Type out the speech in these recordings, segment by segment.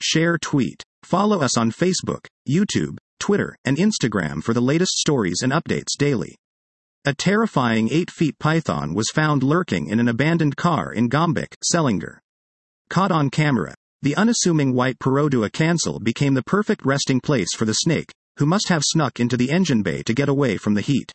share, tweet. Follow us on Facebook, YouTube, Twitter, and Instagram for the latest stories and updates daily. A terrifying 8-foot python was found lurking in an abandoned car in Gombak, Selangor. Caught on camera, the unassuming white Perodua cancel became the perfect resting place for the snake, who must have snuck into the engine bay to get away from the heat.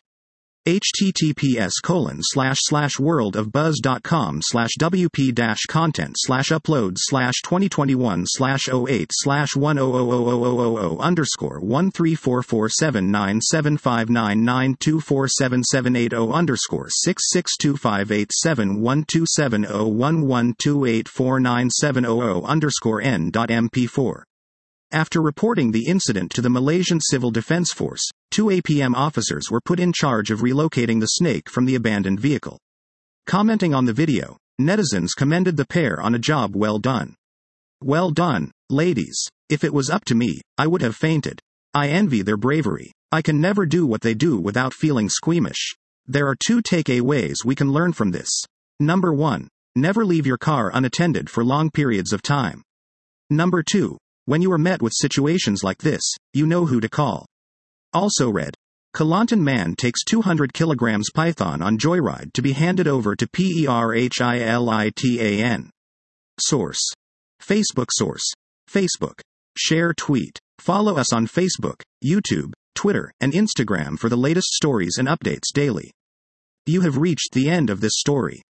https://world-of-buzz.com/wp-content/upload/2021/08/slash/1000000_134479759924780_12080_N_1284970_0_1284970_0_. After reporting the incident to the Malaysian Civil Defence Force, 2 APM officers were put in charge of relocating the snake from the abandoned vehicle. Commenting on the video, netizens commended the pair on a job well done. Well done, ladies. If it was up to me, I would have fainted. I envy their bravery. I can never do what they do without feeling squeamish. There are 2 takeaways we can learn from this. Number 1. Never leave your car unattended for long periods of time. Number 2. When you are met with situations like this, you know who to call. Also read. Kelantan man takes 200 kilograms python on joyride to be handed over to PERHILITAN. Source. Facebook. Source. Facebook. Share, tweet. Follow us on Facebook, YouTube, Twitter, and Instagram for the latest stories and updates daily. You have reached the end of this story.